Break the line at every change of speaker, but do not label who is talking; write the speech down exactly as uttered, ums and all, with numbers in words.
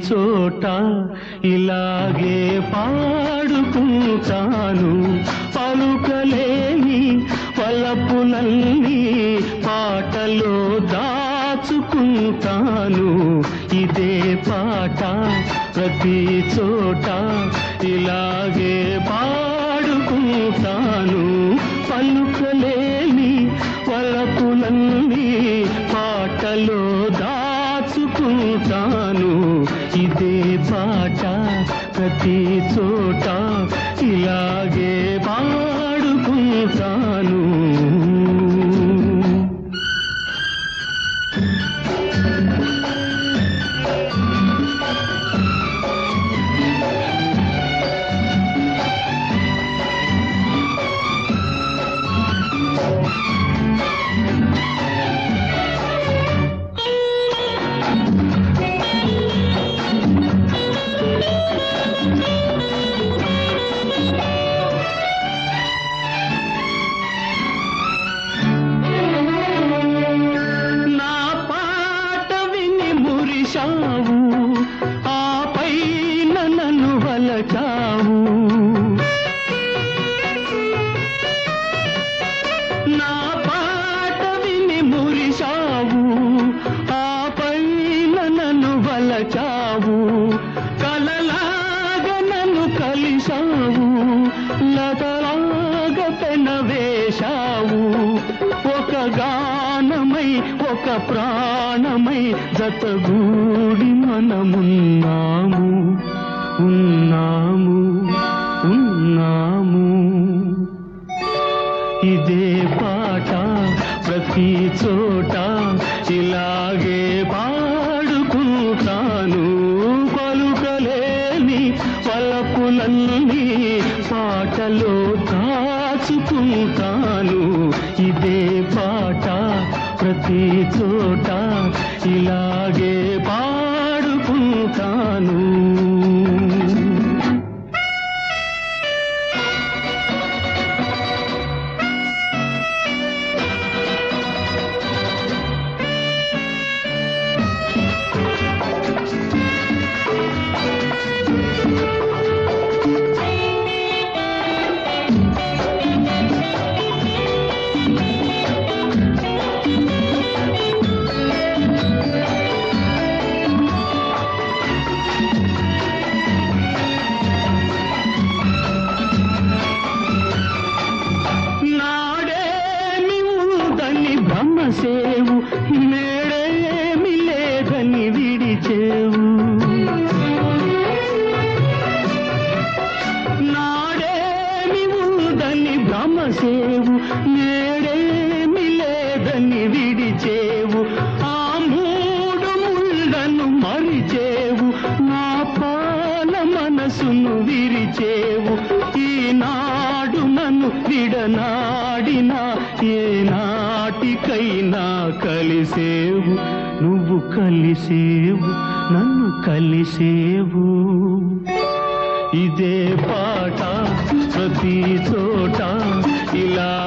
చోట ఇలాగే పాడుకుంటాను పలుకలేని వలపులన్నీ పాటలో దాచుకుంటాను ఇదే పాట ప్రతి చోట ఇలాగే పాడుకుంటాను పలుకలేని వలపులన్నీ పాటలో దాచుకుంటాను ఇదే పాట ప్రతి చోట ఇలాగే పాడుకుంటాను ఆపై నన్ను వలచావు నా పాట విని మురిశావు ఆపై నన్ను వలచావు కలలాగా నన్ను కలిశావు లతలాగా పెనవేశావు ఒక గానమై ఒక ప్రాణమై జతగూడి మనమున్నాము ఉన్నాము ఉన్నాము ఇదే పాట ప్రతి చోట ఇలాగే పాడుకుంటాను పలుకలేని పలపులన్నీ పాటలో దాచుకుంటాను ఇదే పాట ప్రతి చోట ఇలాగే పాడుకుంటాను బ్రహ్మసేవు నేడేమి లేదని విడిచేవు నాడేమి ఉందని బ్రహ్మసేవు నేడేమి లేదని విడిచేవు ఆ మూడు ముళ్ళను మరిచేవు నా పాల మనసును విరిచేవు ఈనాడు నన్ను విడనాడినా ఏనాటికైనా కలిసేవు నువ్వు కలిసేవు నన్ను కలిసేవు ఇదే పాట ప్రతి చోట ఇలా